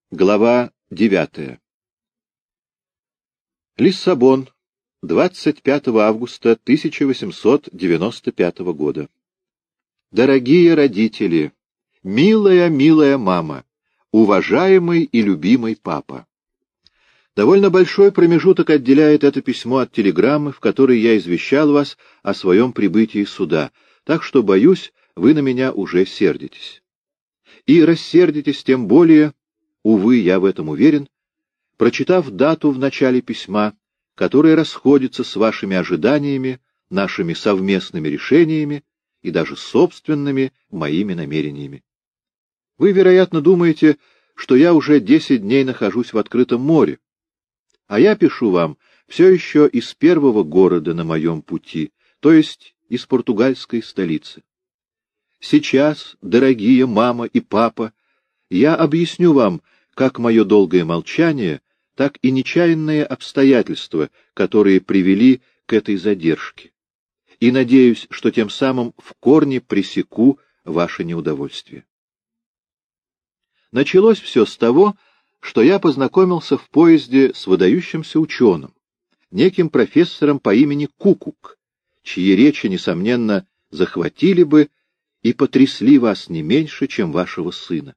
Глава 9. Лиссабон, 25 августа 1895 года. Дорогие родители, милая мама, уважаемый и любимый папа. Довольно большой промежуток отделяет это письмо от телеграммы, в которой я извещал вас о своем прибытии сюда, так что, боюсь, вы на меня уже сердитесь. И рассердитесь тем более, увы, я в этом уверен, прочитав дату в начале письма, которая расходится с вашими ожиданиями, нашими совместными решениями и даже собственными моими намерениями. Вы, вероятно, думаете, что я уже 10 дней нахожусь в открытом море, а я пишу вам все еще из первого города на моем пути, то есть из португальской столицы. Сейчас, дорогие мама и папа, я объясню вам, как мое долгое молчание, так и нечаянные обстоятельства, которые привели к этой задержке. И надеюсь, что тем самым в корне пресеку ваше неудовольствие. Началось все с того, что я познакомился в поезде с выдающимся ученым, неким профессором по имени Кукук, чьи речи, несомненно, захватили бы и потрясли вас не меньше, чем вашего сына.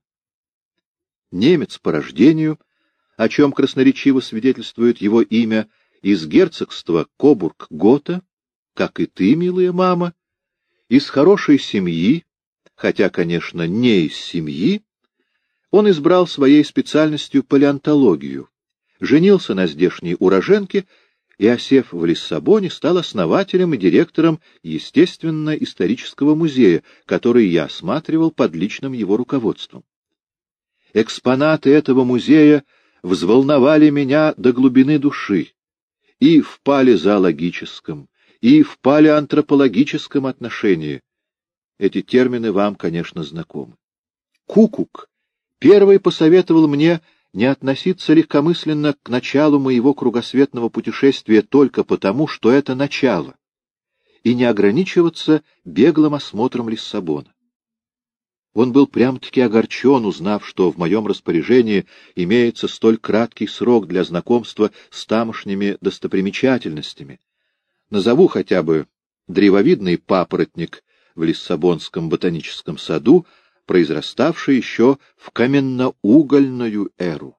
Немец по рождению, о чем красноречиво свидетельствует его имя, из герцогства Кобург-Гота, как и ты, милая мама, из хорошей семьи, хотя, конечно, не из семьи, он избрал своей специальностью палеонтологию, женился на здешней уроженке и, осев в Лиссабоне, стал основателем и директором естественно-исторического музея, который я осматривал под личным его руководством. Экспонаты этого музея взволновали меня до глубины души и в палеозоологическом, и в палеоантропологическом отношении. Эти термины вам, конечно, знакомы. Кукук первый посоветовал мне не относиться легкомысленно к началу моего кругосветного путешествия только потому, что это начало, и не ограничиваться беглым осмотром Лиссабона. Он был прям-таки огорчен, узнав, что в моем распоряжении имеется столь краткий срок для знакомства с тамошними достопримечательностями. Назову хотя бы древовидный папоротник в Лиссабонском ботаническом саду, произраставший еще в каменноугольную эру.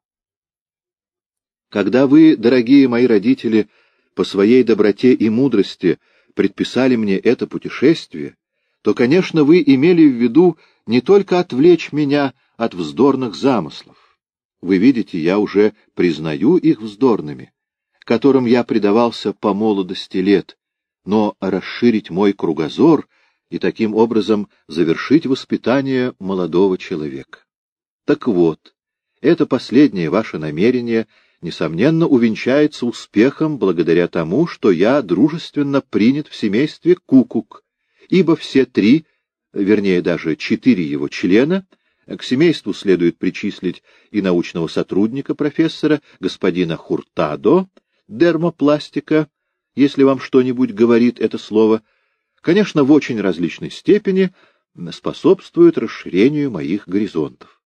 Когда вы, дорогие мои родители, по своей доброте и мудрости предписали мне это путешествие, то, конечно, вы имели в виду не только отвлечь меня от вздорных замыслов. Вы видите, я уже признаю их вздорными, которым я предавался по молодости лет, но расширить мой кругозор и таким образом завершить воспитание молодого человека. Так вот, это последнее ваше намерение, несомненно, увенчается успехом благодаря тому, что я дружественно принят в семействе Кукук, ибо все три, вернее даже 4 его члена, к семейству следует причислить и научного сотрудника профессора, господина Хуртадо, дермопластика, если вам что-нибудь говорит это слово, конечно, в очень различной степени способствуют расширению моих горизонтов.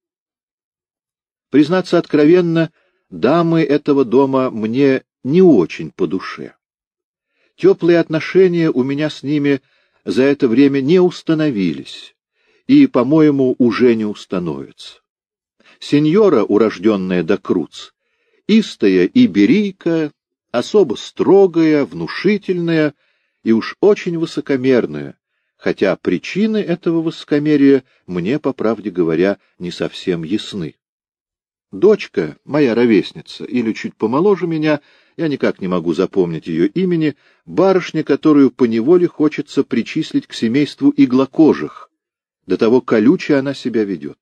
Признаться откровенно, дамы этого дома мне не очень по душе. Теплые отношения у меня с ними за это время не установились и, по-моему, уже не установятся. Сеньора, урожденная до Круц, истая иберийка, особо строгая, внушительная и уж очень высокомерная, хотя причины этого высокомерия мне, по правде говоря, не совсем ясны. Дочка, моя ровесница, или чуть помоложе меня, я никак не могу запомнить ее имени, барышня, которую поневоле хочется причислить к семейству иглокожих, до того колюче она себя ведет.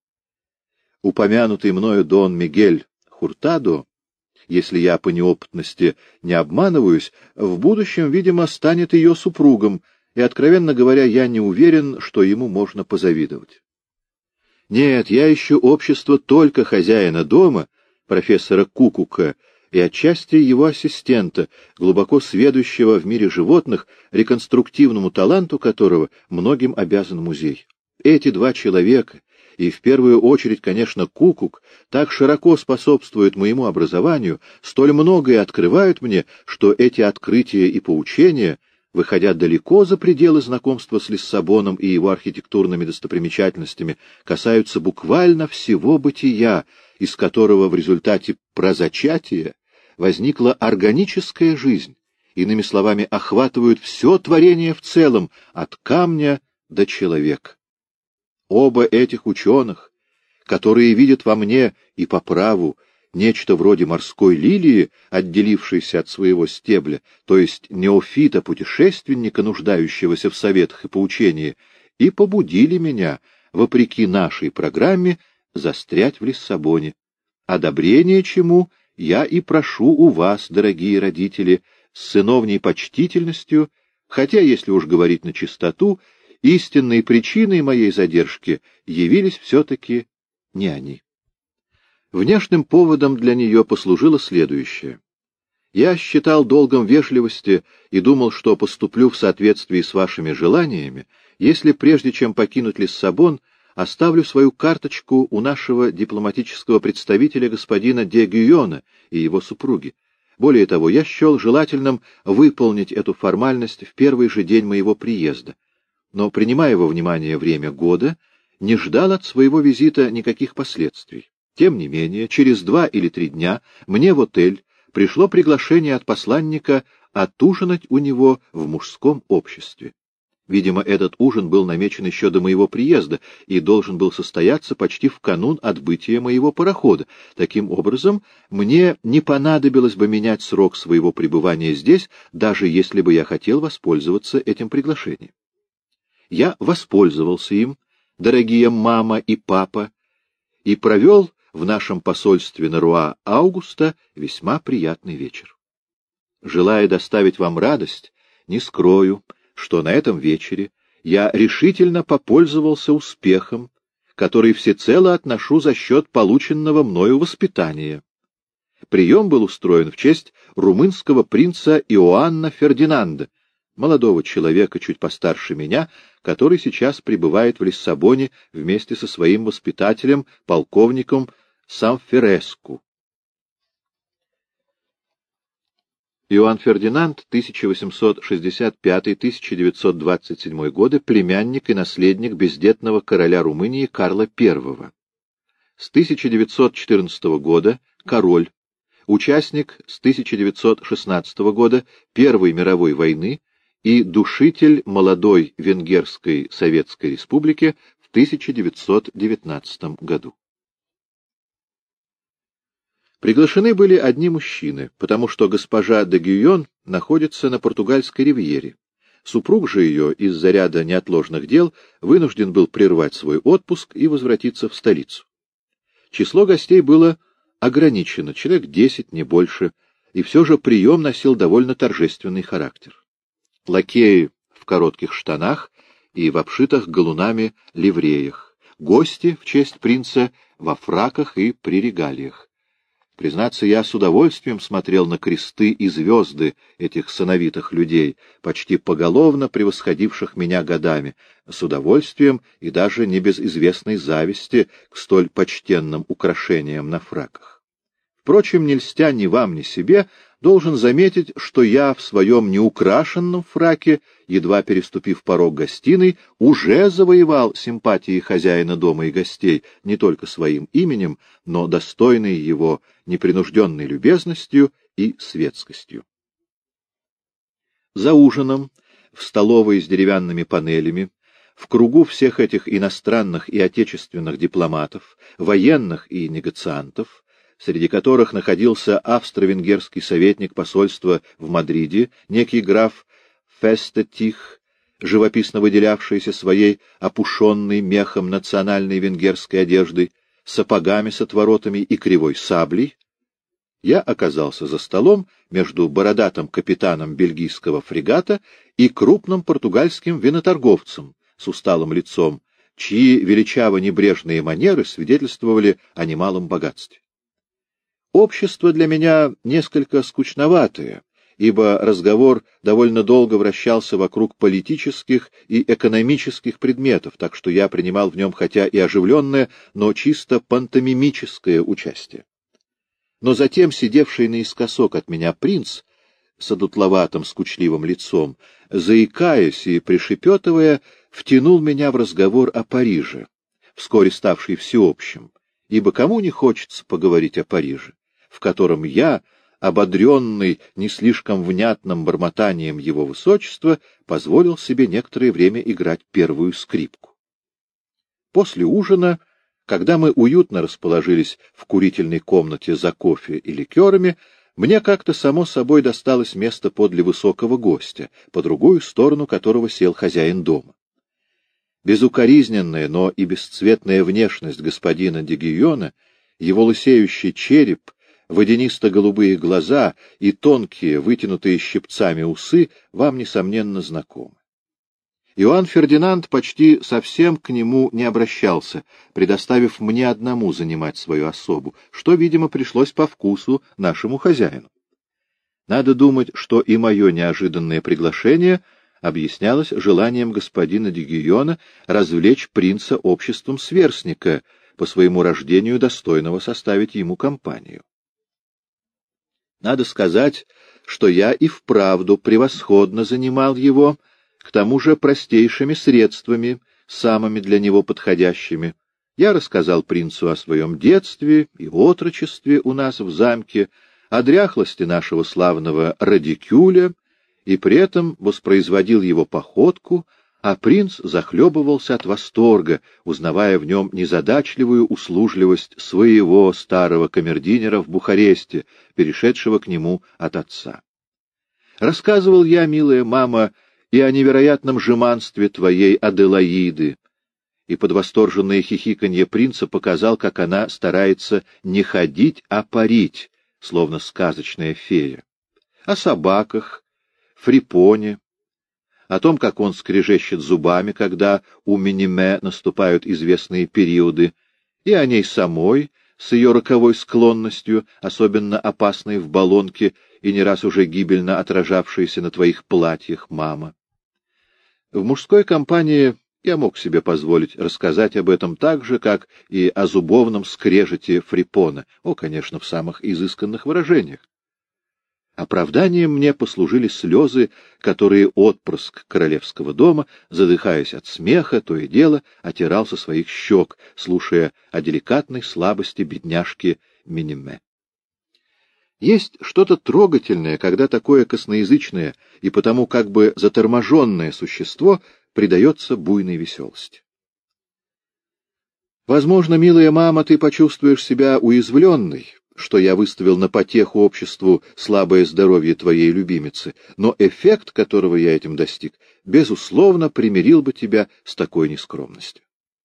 Упомянутый мною Дон Мигель Хуртадо, если я по неопытности не обманываюсь, в будущем, видимо, станет ее супругом, и, откровенно говоря, я не уверен, что ему можно позавидовать. Нет, я ищу общество только хозяина дома, профессора Кукука, и отчасти его ассистента, глубоко сведущего в мире животных, реконструктивному таланту которого многим обязан музей. Эти 2 человека, и в первую очередь, конечно, Кукук, так широко способствуют моему образованию, столь многое открывают мне, что эти открытия и поучения, выходя далеко за пределы знакомства с Лиссабоном и его архитектурными достопримечательностями, касаются буквально всего бытия, из которого в результате прозачатия возникла органическая жизнь, иными словами, охватывают все творение в целом, от камня до человека. Оба этих ученых, которые видят во мне и по праву нечто вроде морской лилии, отделившейся от своего стебля, то есть неофита-путешественника, нуждающегося в советах и поучении, и побудили меня, вопреки нашей программе, застрять в Лиссабоне, одобрение чему я и прошу у вас, дорогие родители, с сыновней почтительностью, хотя, если уж говорить на чистоту, истинной причиной моей задержки явились все-таки не они. Внешним поводом для нее послужило следующее. Я считал долгом вежливости и думал, что поступлю в соответствии с вашими желаниями, если прежде чем покинуть Лиссабон, оставлю свою карточку у нашего дипломатического представителя господина де Гюйона и его супруги. Более того, я счел желательным выполнить эту формальность в первый же день моего приезда, но, принимая во внимание время года, не ждал от своего визита никаких последствий. Тем не менее, через 2 или 3 дня мне в отель пришло приглашение от посланника отужинать у него в мужском обществе. Видимо, этот ужин был намечен еще до моего приезда и должен был состояться почти в канун отбытия моего парохода. Таким образом, мне не понадобилось бы менять срок своего пребывания здесь, даже если бы я хотел воспользоваться этим приглашением. Я воспользовался им, дорогие мама и папа, и провел в нашем посольстве на Руа-Аугуста весьма приятный вечер. Желая доставить вам радость, не скрою, что на этом вечере я решительно попользовался успехом, который всецело отношу за счет полученного мною воспитания. Прием был устроен в честь румынского принца Иоанна Фердинанда, молодого человека чуть постарше меня, который сейчас пребывает в Лиссабоне вместе со своим воспитателем, полковником Самфереску. Иоанн Фердинанд, 1865-1927 годы, племянник и наследник бездетного короля Румынии Карла I. С 1914 года король, участник с 1916 года Первой мировой войны и душитель молодой Венгерской Советской Республики в 1919 году. Приглашены были одни мужчины, потому что госпожа де Гюйон находится на португальской ривьере. Супруг же ее из-за ряда неотложных дел вынужден был прервать свой отпуск и возвратиться в столицу. Число гостей было ограничено, человек 10, не больше, и все же прием носил довольно торжественный характер. Лакеи в коротких штанах и в обшитых галунами ливреях, гости в честь принца во фраках и при регалиях. Признаться, я с удовольствием смотрел на кресты и звезды этих сановитых людей, почти поголовно превосходивших меня годами, с удовольствием и даже не без известной зависти к столь почтенным украшениям на фраках. Впрочем, не льстя ни вам, ни себе, должен заметить, что я в своем неукрашенном фраке, едва переступив порог гостиной, уже завоевал симпатии хозяина дома и гостей не только своим именем, но достойной его непринужденной любезностью и светскостью. За ужином, в столовой с деревянными панелями, в кругу всех этих иностранных и отечественных дипломатов, военных и негациантов, среди которых находился австро-венгерский советник посольства в Мадриде, некий граф Фестетих, живописно выделявшийся своей опушенной мехом национальной венгерской одеждой, сапогами с отворотами и кривой саблей, я оказался за столом между бородатым капитаном бельгийского фрегата и крупным португальским виноторговцем с усталым лицом, чьи величаво-небрежные манеры свидетельствовали о немалом богатстве. Общество для меня несколько скучноватое, ибо разговор довольно долго вращался вокруг политических и экономических предметов, так что я принимал в нем хотя и оживленное, но чисто пантомимическое участие. Но затем сидевший наискосок от меня принц с одутловатым скучливым лицом, заикаясь и пришепетывая, втянул меня в разговор о Париже, вскоре ставший всеобщим, ибо кому не хочется поговорить о Париже, в котором я, ободренный не слишком внятным бормотанием его высочества, позволил себе некоторое время играть первую скрипку. После ужина, когда мы уютно расположились в курительной комнате за кофе и ликерами, мне как-то само собой досталось место подле высокого гостя, по другую сторону которого сел хозяин дома. Безукоризненная, но и бесцветная внешность господина де Гийона, его лысеющий череп, водянисто-голубые глаза и тонкие, вытянутые щипцами усы вам, несомненно, знакомы. Иоанн Фердинанд почти совсем к нему не обращался, предоставив мне одному занимать свою особу, что, видимо, пришлось по вкусу нашему хозяину. Надо думать, что и мое неожиданное приглашение объяснялось желанием господина де Гийона развлечь принца обществом сверстника, по своему рождению достойного составить ему компанию. Надо сказать, что я и вправду превосходно занимал его, к тому же простейшими средствами, самыми для него подходящими. Я рассказал принцу о своем детстве и отрочестве у нас в замке, о дряхлости нашего славного радикюля, и при этом воспроизводил его походку, а принц захлебывался от восторга, узнавая в нем незадачливую услужливость своего старого камердинера в Бухаресте, перешедшего к нему от отца. Рассказывал я, милая мама, и о невероятном жеманстве твоей Аделаиды, и под восторженное хихиканье принца показал, как она старается не ходить, а парить, словно сказочная фея, о собаках, Фрипоне, о том, как он скрежещет зубами, когда у Миниме наступают известные периоды, и о ней самой, с ее роковой склонностью, особенно опасной в баллонке и не раз уже гибельно отражавшейся на твоих платьях, мама. В мужской компании я мог себе позволить рассказать об этом так же, как и о зубовном скрежете Фрипона, конечно, в самых изысканных выражениях. Оправданием мне послужили слезы, которые отпрыск королевского дома, задыхаясь от смеха, то и дело отирал со своих щек, слушая о деликатной слабости бедняжки Миниме. Есть что-то трогательное, когда такое косноязычное и потому как бы заторможенное существо предается буйной веселости. Возможно, милая мама, ты почувствуешь себя уязвленной, что я выставил на потеху обществу слабое здоровье твоей любимицы, но эффект, которого я этим достиг, безусловно, примирил бы тебя с такой нескромностью.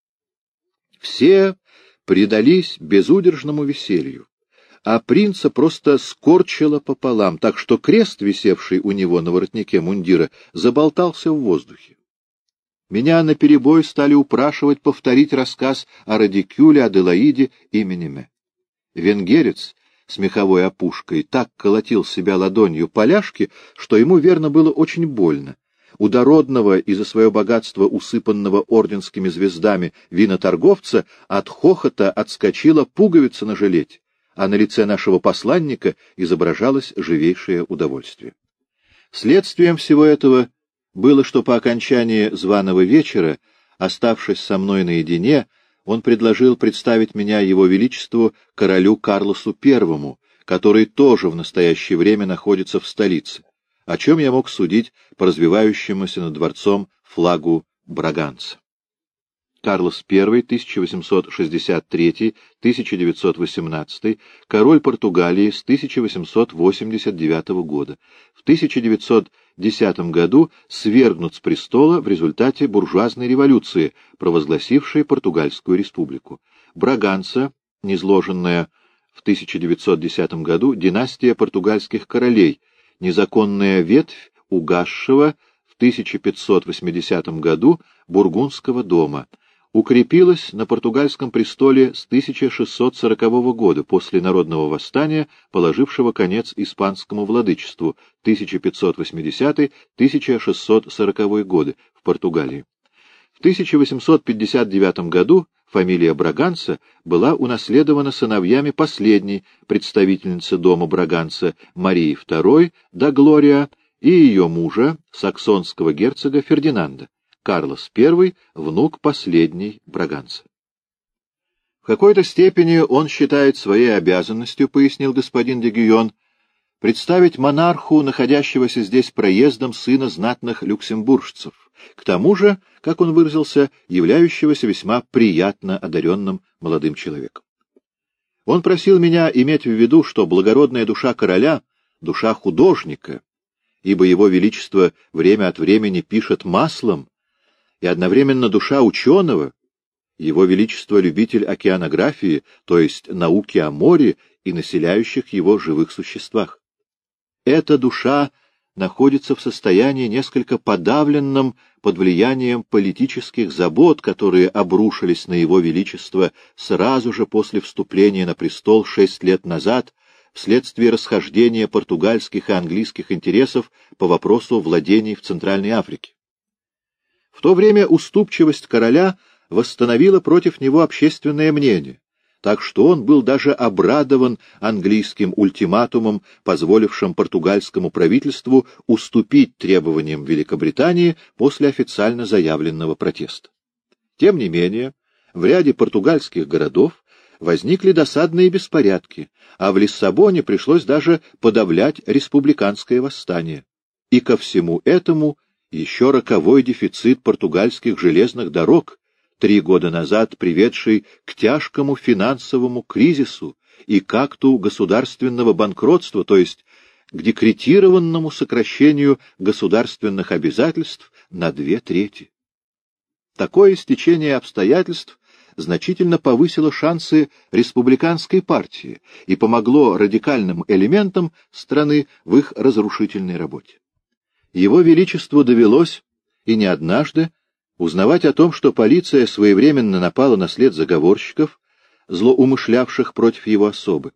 Все предались безудержному веселью, а принца просто скорчило пополам, так что крест, висевший у него на воротнике мундира, заболтался в воздухе. Меня наперебой стали упрашивать повторить рассказ о радикюле, Аделаиде и Миниме. Венгерец с меховой опушкой так колотил себя ладонью по ляжке, что ему, верно, было очень больно. У дородного и за свое богатство усыпанного орденскими звездами виноторговца от хохота отскочила пуговица на жилете, а на лице нашего посланника изображалось живейшее удовольствие. Следствием всего этого было, что по окончании званого вечера, оставшись со мной наедине, он предложил представить меня его величеству королю Карлосу I, который тоже в настоящее время находится в столице, о чем я мог судить по развивающемуся над дворцом флагу Браганца. Карлос I, 1863-1918, король Португалии с 1889 года. В 1910 году свергнут с престола в результате буржуазной революции, провозгласившей Португальскую республику. Браганца, низложенная в 1910 году, династия португальских королей, незаконная ветвь угасшего в 1580 году Бургундского дома. укрепилась на португальском престоле с 1640 года, после народного восстания, положившего конец испанскому владычеству 1580-1640 годы в Португалии. В 1859 году фамилия Браганса была унаследована сыновьями последней представительницы дома Браганса Марии II да Глория и ее мужа, саксонского герцога Фердинанда. Карлос I, внук последней Браганса. В какой-то степени он считает своей обязанностью, пояснил господин де Гюйон, представить монарху, находящегося здесь проездом, сына знатных люксембуржцев, к тому же, как он выразился, являющегося весьма приятно одаренным молодым человеком. Он просил меня иметь в виду, что благородная душа короля — душа художника, ибо его величество время от времени пишет маслом, и одновременно душа ученого, его величество любитель океанографии, то есть науки о море и населяющих его живых существах. Эта душа находится в состоянии несколько подавленном под влиянием политических забот, которые обрушились на его величество сразу же после вступления на престол 6 лет назад, вследствие расхождения португальских и английских интересов по вопросу владений в Центральной Африке. В то время уступчивость короля восстановила против него общественное мнение, так что он был даже обрадован английским ультиматумом, позволившим португальскому правительству уступить требованиям Великобритании после официально заявленного протеста. Тем не менее, в ряде португальских городов возникли досадные беспорядки, а в Лиссабоне пришлось даже подавлять республиканское восстание. И ко всему этому еще роковой дефицит португальских железных дорог, 3 года назад приведший к тяжкому финансовому кризису и к акту государственного банкротства, то есть к декретированному сокращению государственных обязательств на 2/3. Такое стечение обстоятельств значительно повысило шансы республиканской партии и помогло радикальным элементам страны в их разрушительной работе. Его Величеству довелось, и не однажды, узнавать о том, что полиция своевременно напала на след заговорщиков, злоумышлявших против его особы.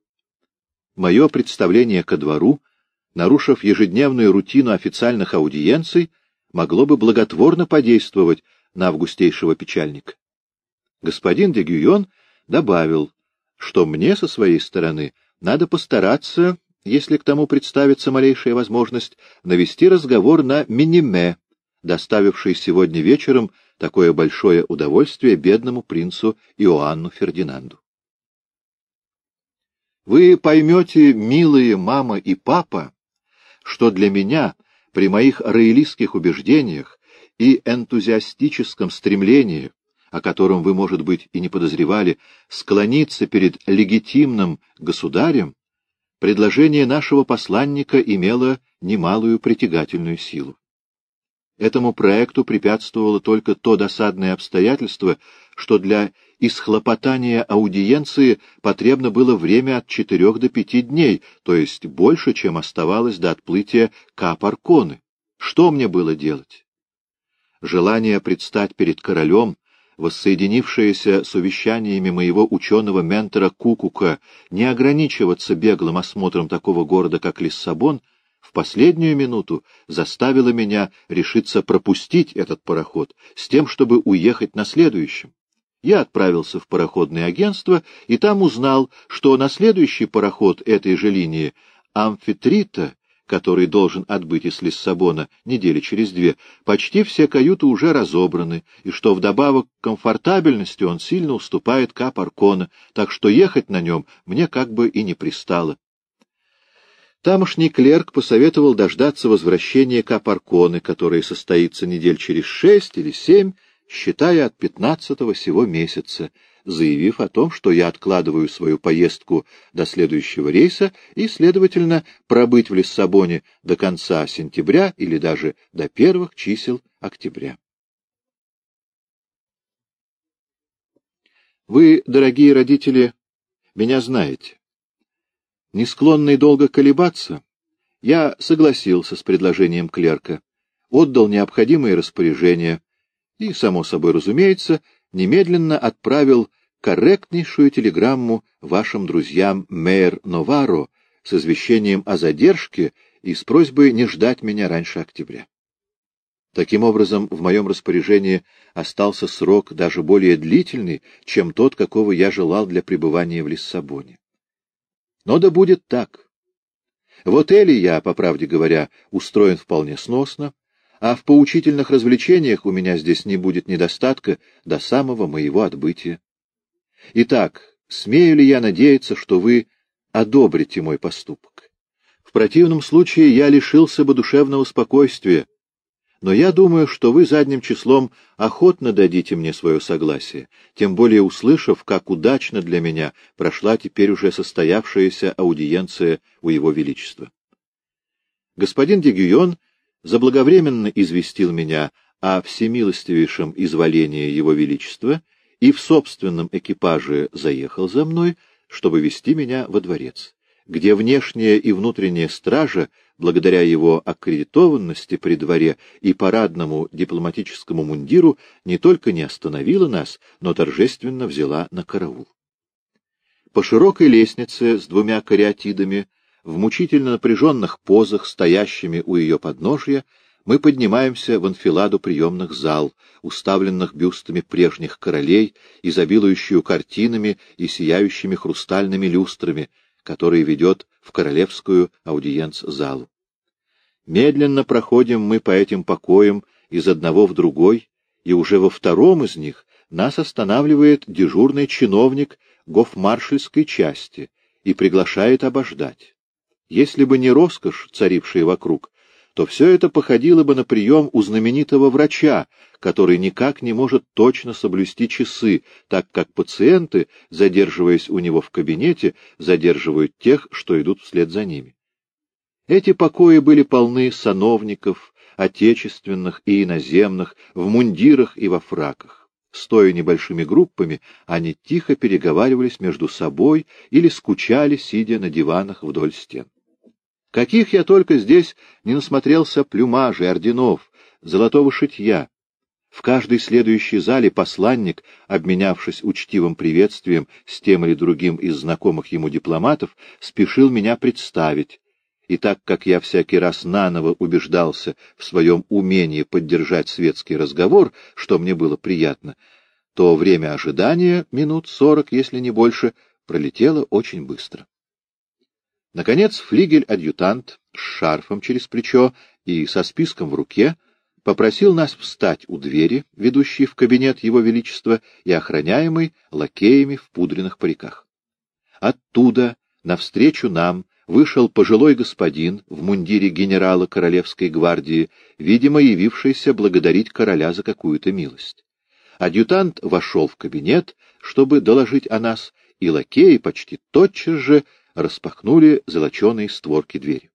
Мое представление ко двору, нарушив ежедневную рутину официальных аудиенций, могло бы благотворно подействовать на августейшего печальника. Господин де Гюйон добавил, что мне со своей стороны надо постараться, если к тому представится малейшая возможность, навести разговор на Миниме, доставивший сегодня вечером такое большое удовольствие бедному принцу Иоанну Фердинанду. Вы поймете, милые мама и папа, что для меня, при моих роялистских убеждениях и энтузиастическом стремлении, о котором вы, может быть, и не подозревали, склониться перед легитимным государем, предложение нашего посланника имело немалую притягательную силу. Этому проекту препятствовало только то досадное обстоятельство, что для исхлопотания аудиенции потребно было время от 4 до 5 дней, то есть больше, чем оставалось до отплытия Кап-Арконы. Что мне было делать? Желание предстать перед королем, воссоединившееся с увещаниями моего ученого-ментора Кукука не ограничиваться беглым осмотром такого города, как Лиссабон, в последнюю минуту заставило меня решиться пропустить этот пароход с тем, чтобы уехать на следующем. Я отправился в пароходное агентство и там узнал, что на следующий пароход этой же линии «Амфитрита», который должен отбыть из Лиссабона недели через 2, почти все каюты уже разобраны, и что вдобавок к комфортабельности он сильно уступает Кап-Аркона, так что ехать на нем мне как бы и не пристало. Тамошний клерк посоветовал дождаться возвращения Кап-Арконы, которое состоится недель через 6 или 7, считая от 15-го сего месяца, заявив о том, что я откладываю свою поездку до следующего рейса и, следовательно, пробыть в Лиссабоне до конца сентября или даже до первых чисел октября. Вы, дорогие родители, меня знаете. Не склонный долго колебаться, я согласился с предложением клерка, отдал необходимые распоряжения и, само собой разумеется, немедленно отправил корректнейшую телеграмму вашим друзьям Мейер Новаро с извещением о задержке и с просьбой не ждать меня раньше октября. Таким образом, в моем распоряжении остался срок даже более длительный, чем тот, какого я желал для пребывания в Лиссабоне. Но да будет так. В отеле я, по правде говоря, устроен вполне сносно, а в поучительных развлечениях у меня здесь не будет недостатка до самого моего отбытия. Итак, смею ли я надеяться, что вы одобрите мой поступок? В противном случае я лишился бы душевного спокойствия, но я думаю, что вы задним числом охотно дадите мне свое согласие, тем более услышав, как удачно для меня прошла теперь уже состоявшаяся аудиенция у Его Величества. Господин де Гюйон заблаговременно известил меня о всемилостивейшем изволении Его Величества и в собственном экипаже заехал за мной, чтобы вести меня во дворец, где внешняя и внутренняя стража, благодаря его аккредитованности при дворе и парадному дипломатическому мундиру, не только не остановила нас, но торжественно взяла на караул. По широкой лестнице с 2 кариатидами, в мучительно напряженных позах, стоящими у ее подножия, мы поднимаемся в анфиладу приемных зал, уставленных бюстами прежних королей, изобилующую картинами и сияющими хрустальными люстрами, который ведет в королевскую аудиенц-залу. Медленно проходим мы по этим покоям из одного в другой, и уже во втором из них нас останавливает дежурный чиновник гофмаршальской части и приглашает обождать. Если бы не роскошь, царившая вокруг, то все это походило бы на прием у знаменитого врача, который никак не может точно соблюсти часы, так как пациенты, задерживаясь у него в кабинете, задерживают тех, что идут вслед за ними. Эти покои были полны сановников, отечественных и иноземных, в мундирах и во фраках. Стоя небольшими группами, они тихо переговаривались между собой или скучали, сидя на диванах вдоль стен. Каких я только здесь не насмотрелся плюмажей, орденов, золотого шитья. В каждой следующей зале посланник, обменявшись учтивым приветствием с тем или другим из знакомых ему дипломатов, спешил меня представить. И так как я всякий раз наново убеждался в своем умении поддержать светский разговор, что мне было приятно, то время ожидания, минут 40, если не больше, пролетело очень быстро. Наконец флигель-адъютант с шарфом через плечо и со списком в руке попросил нас встать у двери, ведущей в кабинет Его Величества и охраняемой лакеями в пудренных париках. Оттуда, навстречу нам, вышел пожилой господин в мундире генерала Королевской гвардии, видимо, явившийся благодарить короля за какую-то милость. Адъютант вошел в кабинет, чтобы доложить о нас, и лакеи почти тотчас же распахнули золоченые створки двери.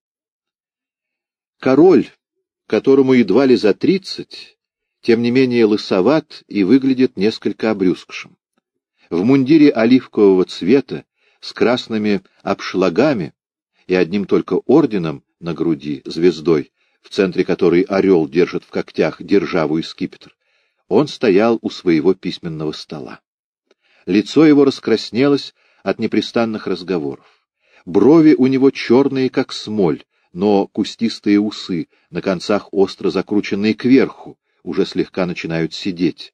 Король, которому едва ли за 30, тем не менее лысоват и выглядит несколько обрюзгшим. В мундире оливкового цвета, с красными обшлагами и одним только орденом на груди, звездой, в центре которой орел держит в когтях державу и скипетр, он стоял у своего письменного стола. Лицо его раскраснелось от непрестанных разговоров. Брови у него черные, как смоль, но кустистые усы, на концах остро закрученные кверху, уже слегка начинают сидеть.